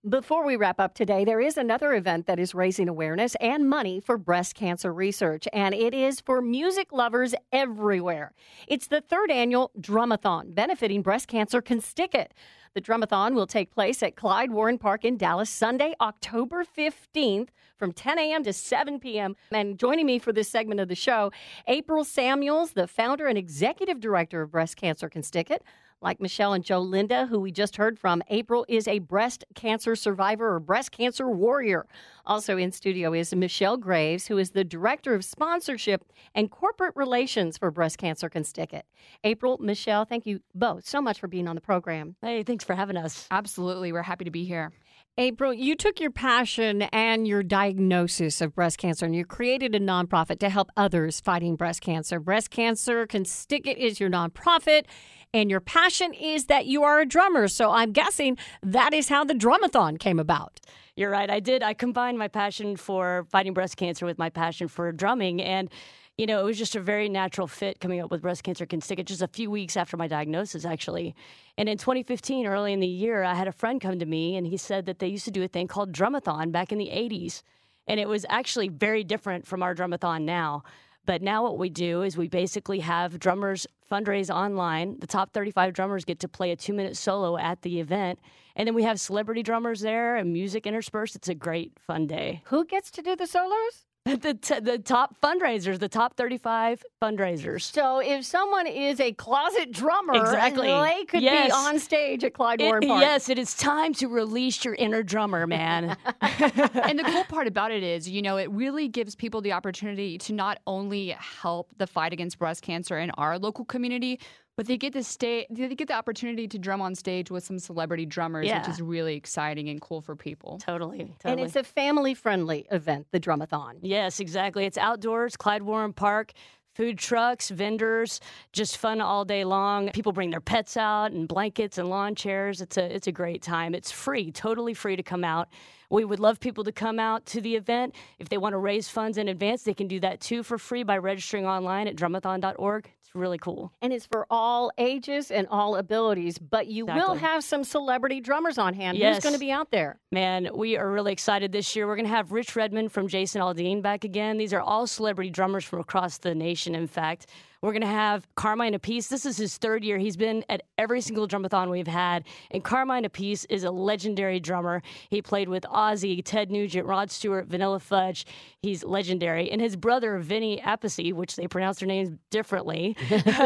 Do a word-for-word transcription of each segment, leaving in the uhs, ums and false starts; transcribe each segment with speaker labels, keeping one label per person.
Speaker 1: Before we wrap up today, there is another event that is raising awareness and money for breast cancer research, and it is for music lovers everywhere. It's the third annual Drumathon, benefiting Breast Cancer Consticket. The Drumathon will take place at Clyde Warren Park in Dallas Sunday, October fifteenth from ten a.m. to seven p.m. And joining me for this segment of the show, April Samuels, the founder and executive director of Breast Cancer Consticket. Like Michelle and Joe Linda, who we just heard from, April is a breast cancer survivor or breast cancer warrior. Also in studio is Michelle Graves, who is the director of sponsorship and corporate relations for Breast Cancer Consticket. April, Michelle, thank you both so much for being on the program.
Speaker 2: Hey, thanks for having us.
Speaker 3: Absolutely. We're happy to be here.
Speaker 1: April, you took your passion and your diagnosis of breast cancer and you created a nonprofit to help others fighting breast cancer. Breast Cancer Consticket is your nonprofit, and your passion is that you are a drummer. So I'm guessing that is how the Drumathon came about.
Speaker 2: You're right. I did. I combined my passion for fighting breast cancer with my passion for drumming. And, you know, it was just a very natural fit coming up with Breast Cancer Consticket just a few weeks after my diagnosis, actually. And in twenty fifteen, early in the year, I had a friend come to me and he said that they used to do a thing called Drumathon back in the eighties. And it was actually very different from our Drumathon now. But now what we do is we basically have drummers fundraise online. The top thirty-five drummers get to play a two-minute solo at the event. And then we have celebrity drummers there and music interspersed. It's a great, fun day.
Speaker 1: Who gets to do the solos?
Speaker 2: The t- the top fundraisers, the top thirty-five fundraisers.
Speaker 1: So if someone is a closet drummer,
Speaker 2: exactly.
Speaker 1: they could
Speaker 2: yes.
Speaker 1: be on stage at Clyde
Speaker 2: It,
Speaker 1: Warren Park.
Speaker 2: Yes, it is time to release your inner drummer, man.
Speaker 3: And the cool part about it is, you know, it really gives people the opportunity to not only help the fight against breast cancer in our local community, but they get to stay, they get the opportunity to drum on stage with some celebrity drummers,
Speaker 2: yeah.
Speaker 3: which is really exciting and cool for people.
Speaker 2: Totally, totally.
Speaker 1: And it's a family-friendly event, the Drumathon.
Speaker 2: Yes, exactly. It's outdoors, Clyde Warren Park. Food trucks, vendors, just fun all day long. People bring their pets out and blankets and lawn chairs. It's a it's a great time. It's free, totally free to come out. We would love people to come out to the event. If they want to raise funds in advance, they can do that too for free by registering online at drumathon dot org. It's really cool.
Speaker 1: And it's for all ages and all abilities, but you
Speaker 2: Exactly.
Speaker 1: will have some celebrity drummers on hand.
Speaker 2: Yes.
Speaker 1: Who's going to be out there?
Speaker 2: Man, we are really excited this year. We're going to have Rich Redmond from Jason Aldean back again. These are all celebrity drummers from across the nation, in fact. We're going to have Carmine Appice. This is his third year. He's been at every single Drumathon we've had. And Carmine Appice is a legendary drummer. He played with Ozzy, Ted Nugent, Rod Stewart, Vanilla Fudge. He's legendary. And his brother, Vinny Appice, which they pronounce their names differently,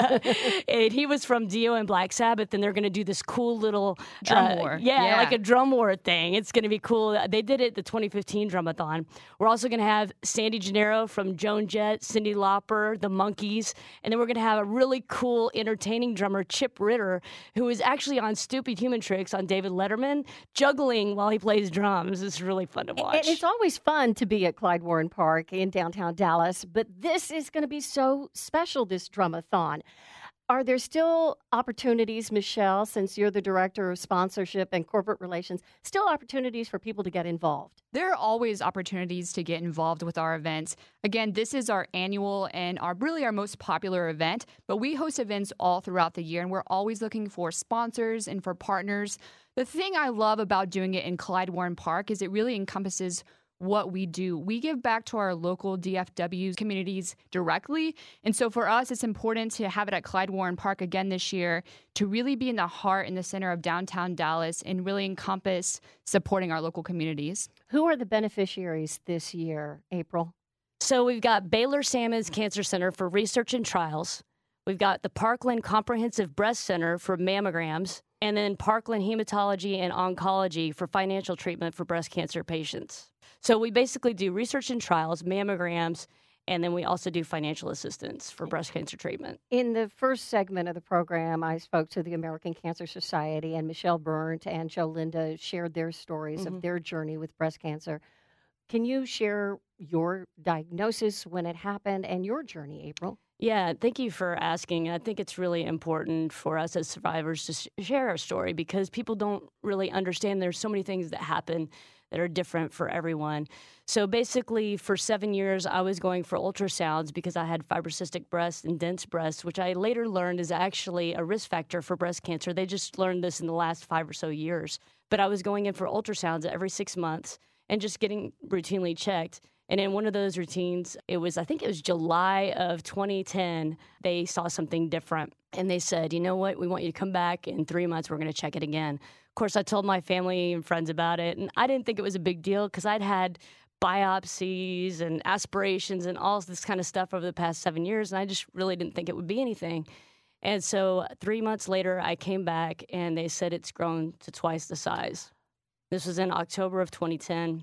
Speaker 2: and he was from Dio and Black Sabbath. And they're going to do this cool little
Speaker 3: Drum
Speaker 2: uh,
Speaker 3: war.
Speaker 2: Yeah,
Speaker 3: Yeah.
Speaker 2: like a drum war thing. It's going to be cool. They did it at the twenty fifteen Drumathon. We're also going to have Sandy Gennaro from Joan Jett, Cyndi Lauper, the Monkees. And then we're going to have a really cool, entertaining drummer, Chip Ritter, who is actually on Stupid Human Tricks on David Letterman, juggling while he plays drums. It's really fun to watch.
Speaker 1: And it's always fun to be at Clyde Warren Park in downtown Dallas, but this is going to be so special, this Drumathon. Are there still opportunities, Michelle, since you're the director of sponsorship and corporate relations, still opportunities for people to get involved?
Speaker 3: There are always opportunities to get involved with our events. Again, this is our annual and our really our most popular event, but we host events all throughout the year, and we're always looking for sponsors and for partners. The thing I love about doing it in Clyde Warren Park is it really encompasses what we do. We give back to our local D F W communities directly. And so for us, it's important to have it at Clyde Warren Park again this year to really be in the heart and the center of downtown Dallas and really encompass supporting our local communities.
Speaker 1: Who are the beneficiaries this year, April?
Speaker 2: So we've got Baylor Sammons Cancer Center for research and trials. We've got the Parkland Comprehensive Breast Center for mammograms, and then Parkland Hematology and Oncology for financial treatment for breast cancer patients. So we basically do research and trials, mammograms, and then we also do financial assistance for breast cancer treatment.
Speaker 1: In the first segment of the program, I spoke to the American Cancer Society, and Michelle Burnt and Joe Linda shared their stories
Speaker 2: Mm-hmm.
Speaker 1: of their journey with breast cancer. Can you share your diagnosis when it happened and your journey, April?
Speaker 2: Yeah, thank you for asking. I think it's really important for us as survivors to sh- share our story because people don't really understand there's so many things that happen that are different for everyone. So basically, for seven years, I was going for ultrasounds because I had fibrocystic breasts and dense breasts, which I later learned is actually a risk factor for breast cancer. They just learned this in the last five or so years. But I was going in for ultrasounds every six months and just getting routinely checked. And in one of those routines, it was, I think it was July of twenty ten, they saw something different. And they said, you know what, we want you to come back in three months, we're going to check it again. Of course, I told my family and friends about it, and I didn't think it was a big deal because I'd had biopsies and aspirations and all this kind of stuff over the past seven years, and I just really didn't think it would be anything. And so three months later, I came back, and they said it's grown to twice the size. This was in October of twenty ten.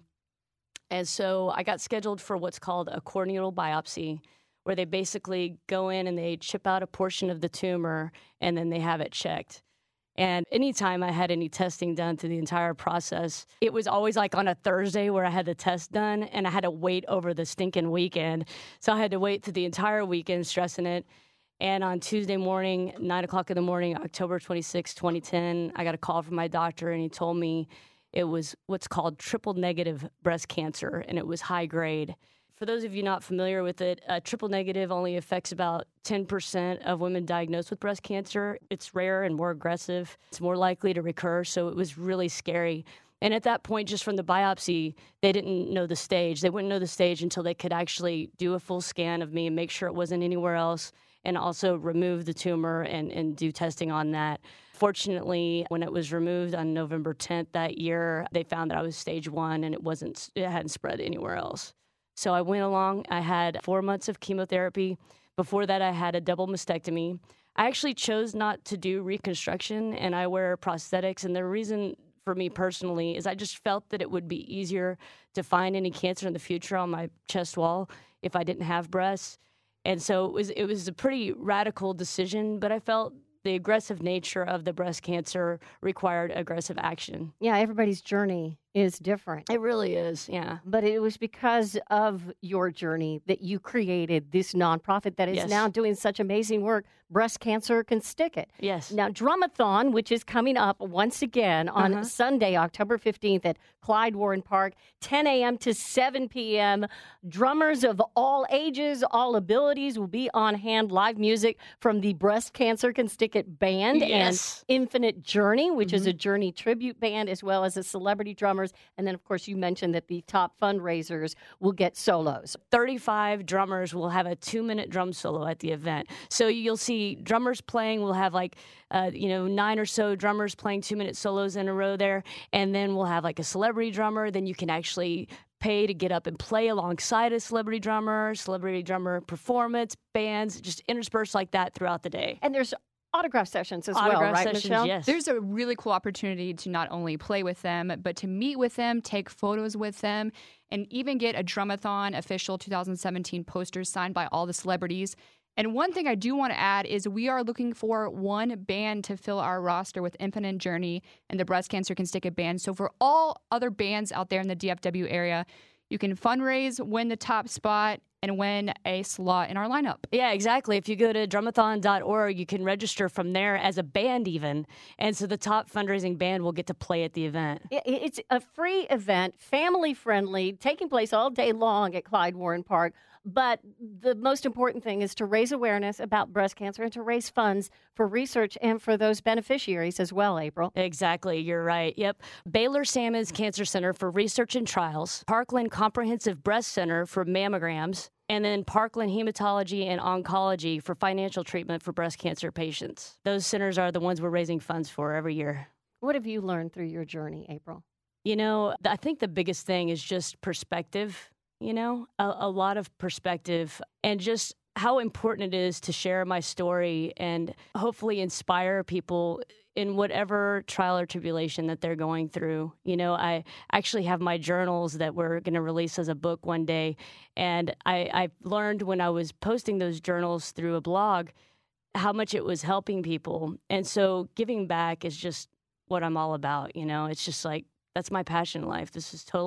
Speaker 2: And so I got scheduled for what's called a core needle biopsy, where they basically go in and they chip out a portion of the tumor, and then they have it checked. And anytime I had any testing done through the entire process, it was always like on a Thursday where I had the test done, and I had to wait over the stinking weekend. So I had to wait through the entire weekend stressing it. And on Tuesday morning, nine o'clock in the morning, October twenty-sixth, twenty ten, I got a call from my doctor, and he told me it was what's called triple negative breast cancer, and it was high grade. For those of you not familiar with it, uh, triple negative only affects about ten percent of women diagnosed with breast cancer. It's rare and more aggressive. It's more likely to recur, so it was really scary. And at that point, just from the biopsy, they didn't know the stage. They wouldn't know the stage until they could actually do a full scan of me and make sure it wasn't anywhere else, and also remove the tumor and, and do testing on that. Fortunately, when it was removed on November tenth that year, they found that I was stage one and it wasn't, it hadn't spread anywhere else. So I went along. I had four months of chemotherapy. Before that, I had a double mastectomy. I actually chose not to do reconstruction, and I wear prosthetics. And the reason for me personally is I just felt that it would be easier to find any cancer in the future on my chest wall if I didn't have breasts. And so it was it was a pretty radical decision, but I felt the aggressive nature of the breast cancer required aggressive action.
Speaker 1: Yeah, everybody's journey is different.
Speaker 2: It really is, yeah.
Speaker 1: But it was because of your journey that you created this nonprofit that is
Speaker 2: Yes.
Speaker 1: now doing such amazing work. Breast Cancer Can Stick It.
Speaker 2: Yes.
Speaker 1: Now, Drumathon, which is coming up once again on
Speaker 2: Uh-huh.
Speaker 1: Sunday, October fifteenth at Clyde Warren Park, ten a.m. to seven p.m. Drummers of all ages, all abilities will be on hand. Live music from the Breast Cancer Can Stick It band
Speaker 2: Yes.
Speaker 1: and Infinite Journey, which
Speaker 2: Mm-hmm.
Speaker 1: is a Journey tribute band, as well as a celebrity drummers. And then, of course, you mentioned that the top fundraisers will get solos.
Speaker 2: thirty-five drummers will have a two-minute drum solo at the event. So you'll see drummers playing. We'll have like, uh, you know, nine or so drummers playing two-minute solos in a row there. And then we'll have like a celebrity drummer. Then you can actually pay to get up and play alongside a celebrity drummer, celebrity drummer performance, bands, just interspersed like that throughout the day.
Speaker 1: And there's autograph sessions as
Speaker 2: Autograph
Speaker 1: well, right,
Speaker 2: sessions,
Speaker 1: Michelle?
Speaker 2: yes.
Speaker 3: There's a really cool opportunity to not only play with them, but to meet with them, take photos with them, and even get a Drumathon official two thousand seventeen posters signed by all the celebrities. And one thing I do want to add is we are looking for one band to fill our roster with Infinite Journey and the Breast Cancer Can Stick It band. So for all other bands out there in the D F W area, you can fundraise, win the top spot, and win a slot in our lineup.
Speaker 2: Yeah, exactly. If you go to drumathon dot org, you can register from there as a band even. And so the top fundraising band will get to play at the event.
Speaker 1: I- It's a free event, family friendly, taking place all day long at Clyde Warren Park. But the most important thing is to raise awareness about breast cancer and to raise funds for research and for those beneficiaries as well, April.
Speaker 2: Exactly. You're right. Yep. Baylor Sammons Cancer Center for Research and Trials, Parkland Comprehensive Breast Center for mammograms, and then Parkland Hematology and Oncology for financial treatment for breast cancer patients. Those centers are the ones we're raising funds for every year.
Speaker 1: What have you learned through your journey, April?
Speaker 2: You know, I think the biggest thing is just perspective, you know, a, a lot of perspective, and just how important it is to share my story and hopefully inspire people in whatever trial or tribulation that they're going through. You know, I actually have my journals that we're going to release as a book one day. And I, I learned when I was posting those journals through a blog how much it was helping people. And so giving back is just what I'm all about. You know, it's just like, that's my passion in life. This is totally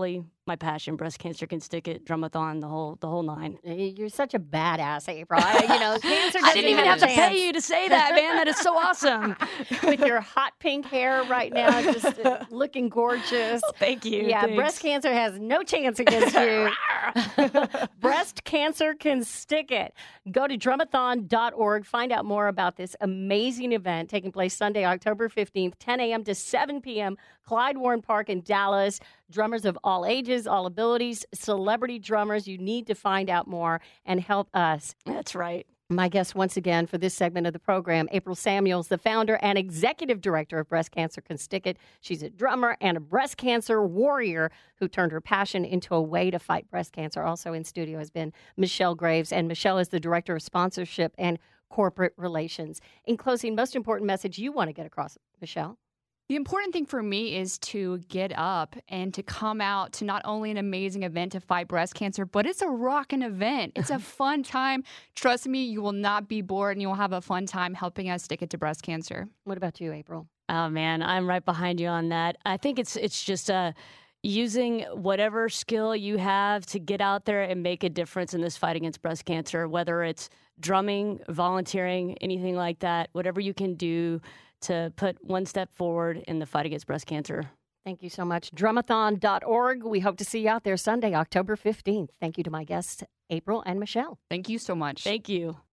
Speaker 2: my passion. Breast Cancer Can Stick It, Drumathon, the whole the whole nine.
Speaker 1: You're such a badass, April. I, you know, cancer.
Speaker 2: I didn't even have to
Speaker 1: chance.
Speaker 2: pay you to say that, man. That is so awesome.
Speaker 1: With your hot pink hair right now, just uh, looking gorgeous.
Speaker 2: Oh, thank you.
Speaker 1: Yeah,
Speaker 2: Thanks.
Speaker 1: breast cancer has no chance against you. Breast Cancer Can Stick It. Go to drumathon dot org. Find out more about this amazing event taking place Sunday, October fifteenth, ten a.m. to seven p.m. Clyde Warren Park in Dallas. Drummers of all ages, all abilities, celebrity drummers. You need to find out more and help us.
Speaker 2: That's right.
Speaker 1: My guest once again for this segment of the program, April Samuels, the founder and executive director of Breast Cancer Can Stick It. She's a drummer and a breast cancer warrior who turned her passion into a way to fight breast cancer. Also in studio has been Michelle Graves, and Michelle is the director of sponsorship and corporate relations. In closing, most important message you want to get across, Michelle?
Speaker 3: The important thing for me is to get up and to come out to not only an amazing event to fight breast cancer, but it's a rockin' event. It's a fun time. Trust me, you will not be bored and you will have a fun time helping us stick it to breast cancer.
Speaker 1: What about you, April?
Speaker 2: Oh, man, I'm right behind you on that. I think it's it's just uh, using whatever skill you have to get out there and make a difference in this fight against breast cancer, whether it's drumming, volunteering, anything like that, whatever you can do to put one step forward in the fight against breast cancer.
Speaker 1: Thank you so much. drumathon dot org. We hope to see you out there Sunday, October fifteenth. Thank you to my guests, April and Michelle.
Speaker 3: Thank you so much.
Speaker 2: Thank you.